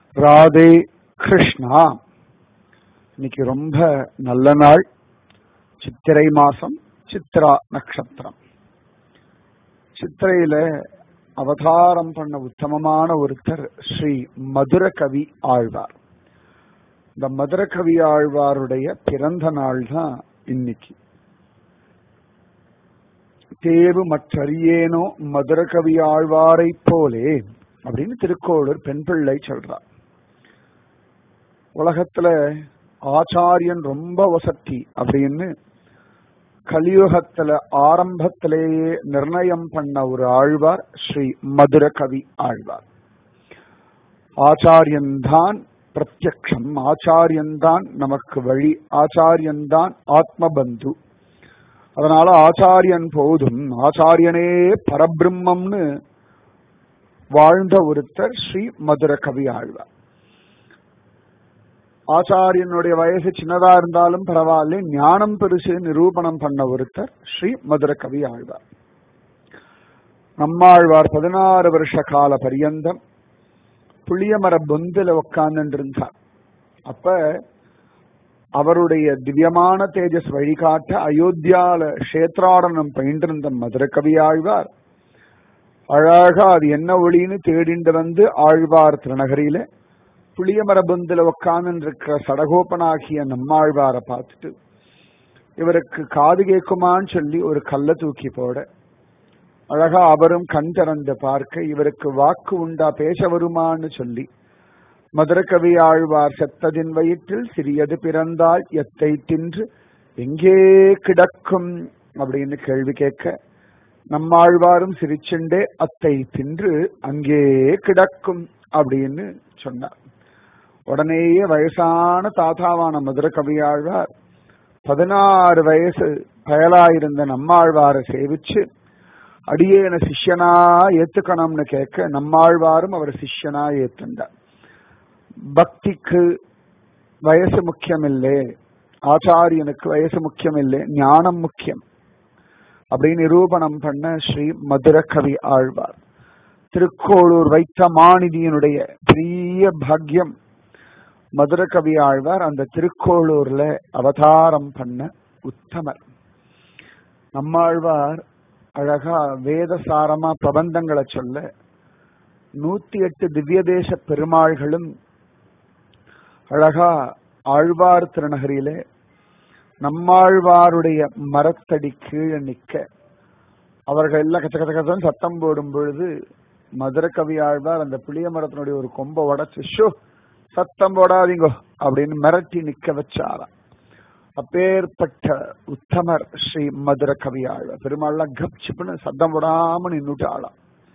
ராதே கிருஷ்ணா. இன்னைக்கு ரொம்ப நல்ல நாள். சித்திரை மாசம், சித்ரா நட்சத்திரம். சித்திரையில அவதாரம் பண்ண உத்தமமான ஒருத்தர் ஸ்ரீ மதுர கவி ஆழ்வார். இந்த மதுர கவி ஆழ்வாருடைய பிறந்த நாள் தான் இன்னைக்கு. தேவு மற்றறியேனோ மதுர கவி ஆழ்வாரை போலே அப்படின்னு திருக்கோளூர் பெண் பிள்ளை சொல்றார். உலகத்துல ஆச்சாரியன் ரொம்ப வசதி அப்படின்னு கலியுகத்துல ஆரம்பத்திலேயே நிர்ணயம் பண்ண ஒரு ஆழ்வார் ஸ்ரீ மதுர கவி ஆழ்வார். ஆச்சாரியன்தான் பிரத்யக்ஷம், ஆச்சாரியன்தான் நமக்கு வழி, ஆச்சாரியன்தான் ஆத்மபந்து. அதனால ஆச்சாரியன் போதும், ஆச்சாரியனே பரபிரம்மம்னு வாழ்ந்த ஒருத்தர் ஸ்ரீ மதுர கவி ஆழ்வார். ஆச்சாரியனுடைய வயசு சின்னதா இருந்தாலும் பரவாயில்ல, ஞானம் பெருசு நிரூபணம் பண்ண ஒருத்தர் ஸ்ரீ மதுர கவி ஆழ்வார். நம்மாழ்வார் 16 வருஷ கால பரியந்தம் புளியமர பொந்தில உட்கார்ந்து இருந்தார். அப்ப அவருடைய திவ்யமான தேஜஸ் வழிகாட்ட அயோத்தியால கஷேத்ராடனம் பயின்றிருந்த மதுர கவி ஆழ்வார் அழகா அது என்ன ஒளின்னு தேடிண்டு வந்து ஆழ்வார் திருநகரியில புளியமர பொந்தில உட்கார்ந்து இருக்கிற சடகோப்பனாகிய நம்மாழ்வாரை பார்த்துட்டு இவருக்கு காது கேட்குமான்னு சொல்லி ஒரு கல்லை தூக்கி போட, அழகா அவரும் கண் திறந்து பார்க்க இவருக்கு வாக்கு உண்டா, பேச வருமான்னு சொல்லி மதுர கவி ஆழ்வார் செத்ததின் வயிற்றில் சிறியது பிறந்தால் எத்தை தின்று எங்கே கிடக்கும் அப்படின்னு கேள்வி கேட்க, நம்மாழ்வாரும் சிரிச்சுண்டே அத்தை தின்று அங்கே கிடக்கும் அப்படின்னு சொன்னார். உடனேயே வயசான தாத்தாவான மதுர கவியாழ்வார் 16 வயசு பயலாயிருந்த நம்மாழ்வாரை சேவிச்சு அடியேன சிஷ்யனா ஏத்துக்கணும்னு கேட்க, நம்மாழ்வாரும் அவர் சிஷ்யனா ஏத்துண்டார். பக்திக்கு வயசு முக்கியம் இல்லை, ஆச்சாரியனுக்கு வயசு முக்கியம் இல்லை, ஞானம் முக்கியம் அப்படின்னு நிரூபணம் பண்ண ஸ்ரீ மதுர கவி ஆழ்வார். திருக்கோளூர் வைத்த மாநிதியினுடைய பெரிய பாக்யம் மதுர கவி ஆழ்வார் அந்த திருக்கோளூர்ல அவதாரம் பண்ண உத்தமர். நம்மாழ்வார் அழகா வேதசாரமா பிரபந்தங்களை சொல்ல 108 திவ்ய தேச பெருமாள்களும் அழகா ஆழ்வார் திருநகரியிலே நம்மாழ்வாருடைய மரத்தடி கீழே நிக்க அவர்கள் எல்லாம் கச்ச கச்ச கச்சன்னு சத்தம் போடும் பொழுது மதுர கவி ஆழ்வார் அந்த புளிய மரத்தினுடைய ஒரு கொம்பை உடைச்சு ஷோ சத்தம் போடாதீங்கோ அப்படின்னு மிரட்டி நிக்க வச்சாராம். அப்பேற்பட்ட உத்தமர் ஸ்ரீ மதுர கவி ஆழ்வார். பெருமாள்லாம் கப்சிப்புன்னு சத்தம் போடாம நின்னுட்டு ஆளாம்.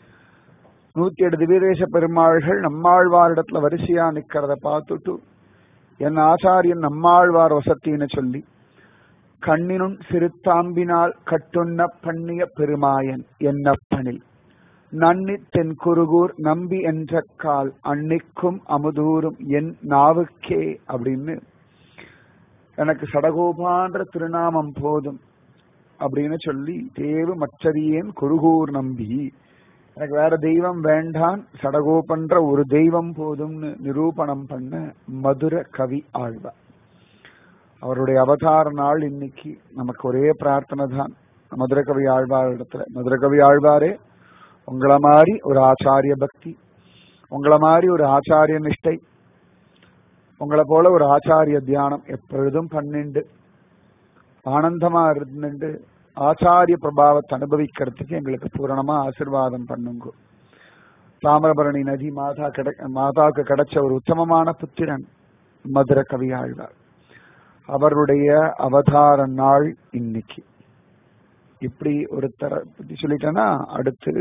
108 திவ்யதேச பெருமாள்கள் நம்மாழ்வாரிடத்துல வரிசையா நிக்கிறத பார்த்துட்டு என் ஆச்சாரியன் நம்மாழ்வார் வசத்தின்னு சொல்லி கண்ணினும் சிறுத்தாம்பினால் கட்டுண்ண பண்ணிய பெருமாயன் என்னப்பனில் நன்னி தென் குருகூர் நம்பி என்ற கால் அன்னிக்கும் அமுதூரும் என் நாவுக்கே அப்படின்னு எனக்கு சடகோபான்ற திருநாமம் போதும் அப்படின்னு சொல்லி தேவு மற்றறியேன் குருகூர் நம்பி, எனக்கு வேற தெய்வம் வேண்டான், சடகோபன்ற ஒரு தெய்வம் போதும்னு நிரூபணம் பண்ண மதுர கவி ஆழ்வார். அவருடைய அவதார நாள் இன்னைக்கு. நமக்கு ஒரே பிரார்த்தனை தான் மதுர கவி ஆழ்வார் இடத்துல, மதுர கவி ஆழ்வாரே உங்களை மாதிரி ஒரு ஆச்சாரிய பக்தி, உங்களை மாதிரி ஒரு ஆச்சாரிய நிஷ்டை, உங்களை போல ஒரு ஆச்சாரிய தியானம் எப்பொழுதும் பண்ணிண்டு ஆனந்தமா இருந்துட்டு ஆச்சாரிய பிரபாவத்தை அனுபவிக்கிறதுக்கு எங்களுக்கு பூரணமா ஆசீர்வாதம் பண்ணுங்க. தாமிரபரணி நதி மாதாவுக்கு கிடைச்ச ஒரு உத்தமமான புத்திரன் மதுர கவி ஆழ்வார். அவருடைய அவதார நாள் இன்னைக்கு. இப்படி ஒருத்தரை பத்தி சொல்லிட்டேன்னா அடுத்து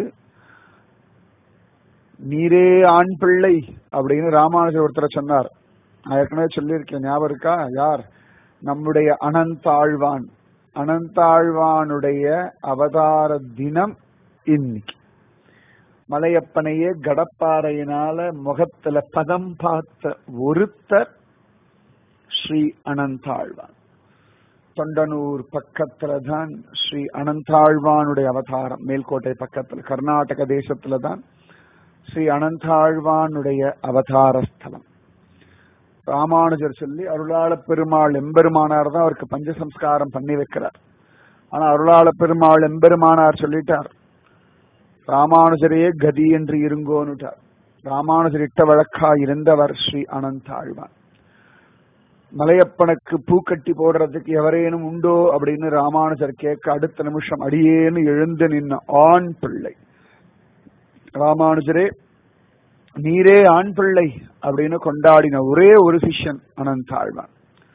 நீரே ஆண் பிள்ளை அப்படின்னு ராமானுஜர் ஒருத்தரை சொன்னார். நான் ஏற்கனவே சொல்லியிருக்கேன், ஞாபகம் இருக்கா? யார்? நம்முடைய அனந்தாழ்வான். அனந்தாழ்வானுடைய அவதார தினம் இன்னைக்கு. மலையப்பனையே கடப்பாறையினால முகத்துல பதம் பார்த்த ஒருத்தர் ஸ்ரீ அனந்தாழ்வான். தொண்டனூர் பக்கத்துல தான் ஸ்ரீ அனந்தாழ்வானுடைய அவதாரம். மேல்கோட்டை பக்கத்துல கர்நாடக தேசத்துல தான் ஸ்ரீ அனந்தாழ்வானுடைய அவதார ஸ்தலம். ராமானுஜர் சொல்லி அருளாள பெருமாள் எம்பெருமானார் தான் அவருக்கு பஞ்சசம்ஸ்காரம் பண்ணி வைக்கிறார். ஆனா அருளாள பெருமாள் எம்பெருமானார் சொல்லிட்டார், ராமானுஜரே கதி என்று இருங்கோன்னுட்டார். ராமானுஜர் இட்ட வழக்கா இருந்தவர் ஸ்ரீ அனந்தாழ்வான். மலையப்பனுக்கு பூக்கட்டி போடுறதுக்கு எவரேனும் உண்டோ அப்படின்னு ராமானுஜர் கேட்க அடுத்த நிமிஷம் அடியேன்னு எழுந்து நின்ன ஆண் பிள்ளை. ராமானுஜரே நீரே ஆண் பிள்ளை அப்படின்னு கொண்டாடின ஒரே ஒரு சிஷ்யன் அனந்தாழ்வான்.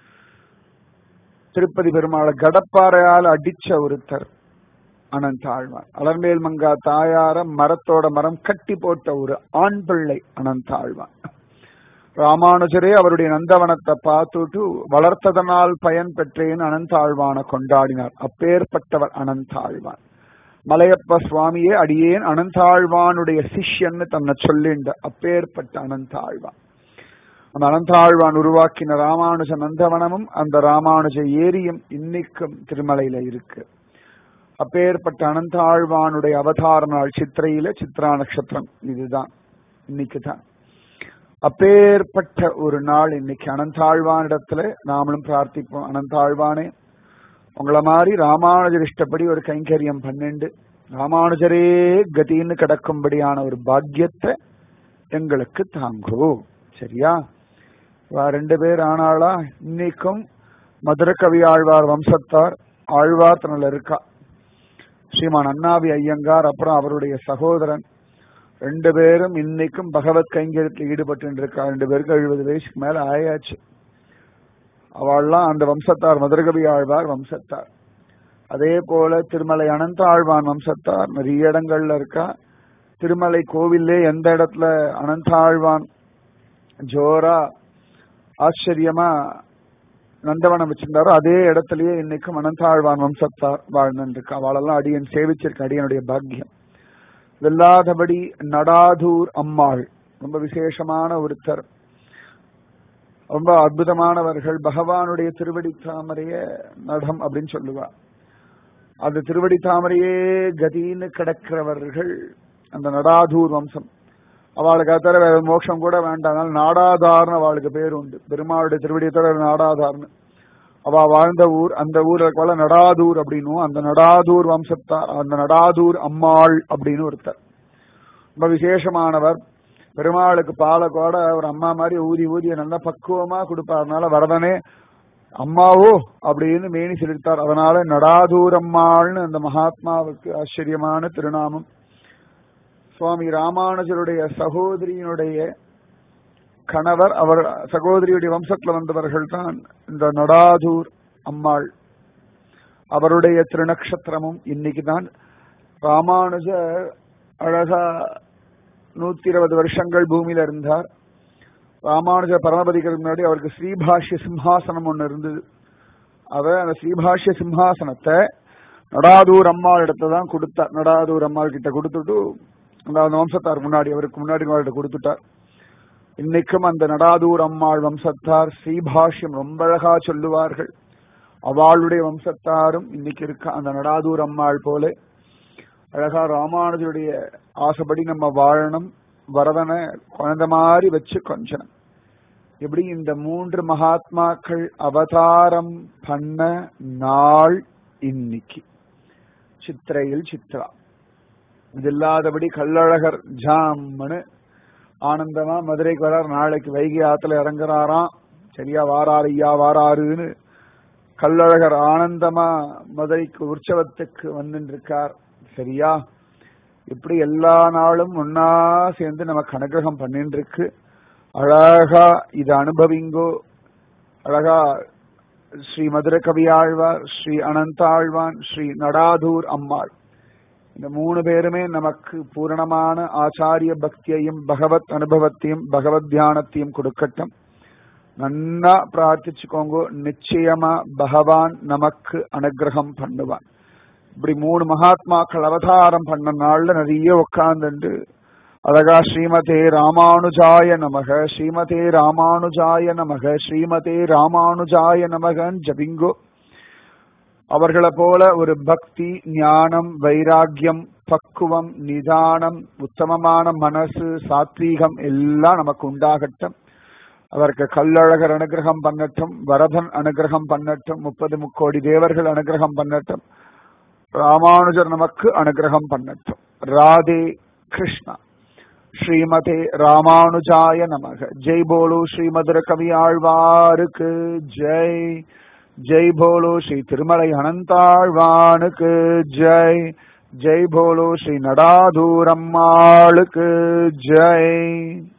திருப்பதி பெருமாளை கடப்பாறையால் அடிச்ச ஒருத்தர் அனந்தாழ்வான். அலர்மேல் மங்கா தாயார மரத்தோட மரம் கட்டி போட்ட ஒரு ஆண் பிள்ளை அனந்தாழ்வான். ராமானுஜரே அவருடைய நந்தவனத்தை பார்த்துட்டு வளர்த்ததனால் பயன் பெற்றேன் அனந்தாழ்வான கொண்டாடினார். அப்பேற்பட்டவர் அனந்தாழ்வான். மலையப்ப சுவாமியே அடியேன் அனந்தாழ்வானுடைய சிஷ்யன்னு தன்னை சொல்லிண்ட அப்பேற்பட்ட அனந்தாழ்வான். அந்த அனந்தாழ்வான் உருவாக்கின ராமானுஜ நந்தவனமும் அந்த ராமானுஜ ஏரியும் இன்னைக்கும் திருமலையில இருக்கு. அப்பேற்பட்ட அனந்தாழ்வானுடைய அவதார நாள் சித்திரையில சித்ரா நட்சத்திரம் இதுதான், இன்னைக்கு தான். அப்பேற்பட்ட ஒரு நாள் இன்னைக்கு. அனந்தாழ்வானிடத்துல நாமளும் பிரார்த்திப்போம், அனந்தாழ்வானே உங்களை மாதிரி ராமானுஜர் இஷ்டப்படி ஒரு கைங்கரியம் பன்னெண்டு ராமானுஜரே கதின்னு கிடக்கும்படியான ஒரு பாக்கியத்தை எங்களுக்கு தாங்கோ. சரியா? ரெண்டு பேர் ஆனாளா இன்னைக்கும் மதுர கவி ஆழ்வார் வம்சத்தார் ஆழ்வார் தன்னில் இருக்கா. ஸ்ரீமான் அண்ணாவி ஐயங்கார் அப்புறம் அவருடைய சகோதரன் ரெண்டு பேரும் இன்னைக்கும் பகவத் கைங்கரியத்தில் ஈடுபட்டு இருக்கா. ரெண்டு பேருக்கு 70 வயசுக்கு மேல ஆயாச்சு. அவள்லாம் அந்த வம்சத்தார், மதுரகவி ஆழ்வார் வம்சத்தார். அதே போல திருமலை அனந்த ஆழ்வான் வம்சத்தார் நிறைய இடங்கள்ல இருக்கா. திருமலை கோவிலே எந்த இடத்துல அனந்த ஆழ்வான் ஜோரா ஆச்சரியமா நந்தவனம் வச்சிருந்தாரோ அதே இடத்துலயே இன்னைக்கும் அனந்தாழ்வான் வம்சத்தார் வாழ்ந்துருக்கா. அவளெல்லாம் அடியன் சேவிச்சிருக்க, அடியனுடைய பாக்கியம். வெல்லாதபடி நடாதூர் அம்மாள் ரொம்ப விசேஷமான ஒருத்தர், ரொம்ப அற்புதமானவர்கள். பகவானுடைய திருவடி தாமரைய நடம் அப்படின்னு சொல்லுவா. அது திருவடி தாமரையே கதின்னு கிடக்கிறவர்கள் அந்த நடாதூர் வம்சம். அவளுக்கு தவிர வேற மோட்சம் கூட வேண்டாம், நாடாதார்னு அவளுக்கு பேர் உண்டு. பெருமாளுடைய திருவடியை தவிர நாடாதார்னு அவ வாழ்ந்த ஊர். அந்த ஊருக்கு நடாதூர் அப்படின்னும். அந்த நடாதூர் வம்சத்தார் அந்த நடாதூர் அம்மாள் அப்படின்னு ஒருத்தர் ரொம்ப விசேஷமானவர். பெருமாளுக்கு பாலை கூட ஒரு அம்மா மாதிரி ஊதி ஊதிய நல்லா பக்குவமா கொடுப்பாருனால வரதனே அம்மாவோ அப்படின்னு மேனி செலுத்தார். அதனால நடாதூர் அம்மாள்னு அந்த மகாத்மாவுக்கு ஆச்சரியமான திருநாமம். சுவாமி ராமானுஜருடைய சகோதரியினுடைய கணவர், அவர் சகோதரியுடைய வம்சத்துல வந்தவர்கள் தான் இந்த நடாதூர் அம்மாள். அவருடைய திருநக்ஷத்திரமும் இன்னைக்குதான். ராமானுஜர் அழகா 120 வருஷங்கள் பூமியில இருந்தார். ராமானுஜர் பரமபதிக்கு முன்னாடி அவருக்கு ஸ்ரீபாஷ்ய சிம்ஹாசனம் ஒண்ணு இருந்தது. அந்த ஸ்ரீபாஷ்ய சிம்ஹாசனத்தை நடாதூர் அம்மாள் இடத்துல தான் கொடுத்தார். நடாதூர் அம்மாள் கிட்ட கொடுத்துட்டு அந்த வம்சத்தார் முன்னாடி அவருக்கு முன்னாடி கொடுத்துட்டார். இன்னைக்கும் அந்த நடாதூர் அம்மாள் வம்சத்தார் ஸ்ரீபாஷ்யம் ரொம்ப அழகா சொல்லுவார்கள். அவளுடைய வம்சத்தாரும் இன்னைக்கு இருக்க. அந்த நடாதூர் அம்மாள் போல அழகா ராமானுஜருடைய ஆசைப்படி நம்ம வாழணும். வரதனை குழந்தை மாதிரி வச்சு கொஞ்சம் எப்படி இந்த 3 மகாத்மாக்கள் அவதாரம் பண்ண நாள் இன்னைக்கு சித்திரையில் சித்ரா. இது இல்லாதபடி கள்ளழகர் ஜாமனு ஆனந்தமா மதுரைக்கு வரார். நாளைக்கு வைகை ஆத்துல இறங்குறாராம். சரியா? வாராரு ஐயா வாராருன்னு கள்ளழகர் ஆனந்தமா மதுரைக்கு உற்சவத்துக்கு வந்துட்டு இருக்கார். சரியா? இப்படி எல்லா நாளும் ஒன்னா சேர்ந்து நமக்கு அனுகிரகம் பண்ணிட்டு இருக்கு. அழகா இதை அனுபவிங்கோ. அழகா ஸ்ரீ மதுர கவியாழ்வார், ஸ்ரீ அனந்தாழ்வான், ஸ்ரீ நடாதூர் அம்மாள் இந்த 3 பேருமே நமக்கு பூரணமான ஆச்சாரிய பக்தியையும் பகவத் அனுபவத்தையும் பகவத் தியானத்தையும் கொடுக்கட்டும். நன்னா பிரார்த்திச்சுக்கோங்க. நிச்சயமா பகவான் நமக்கு அனுகிரகம் பண்ணுவான். இப்படி 3 மகாத்மாக்கள் அவதாரம் பண்ண நாள்ல நிறைய உட்கார்ந்து அழகா ஸ்ரீமதே ராமானுஜாய நமக, ஸ்ரீமதே ராமானுஜாய நமக, ஸ்ரீமதே ராமானுஜாய நமகன்னு ஜபிங்கோ. அவர்களை போல ஒரு பக்தி, ஞானம், வைராக்கியம், பக்குவம், நிதானம், உத்தமமான மனசு, சாத்வீகம் எல்லாம் நமக்கு உண்டாகட்டும். அதற்கு கள்ளழகர் அனுகிரகம் பண்ணட்டும், வரதன் அனுகிரகம் பண்ணட்டும், 30 முக்கோடி தேவர்கள் அனுகிரகம் பண்ணட்டும், ராமானுஜர் நமக்கு அனுகிரகம் பண்ணட்டும். ராதே கிருஷ்ணா. ஸ்ரீமதே ராமானுஜாய நமக. ஜெய் போலோ ஸ்ரீ மதுர கவி ஆழ்வாருக்கு ஜெய். ஜெய் போலோ ஸ்ரீ திருமலை அனந்தாழ்வானுக்கு ஜெய். ஜெய் போலோ ஸ்ரீ நடாதூரம்மாளுக்கு ஜெய்.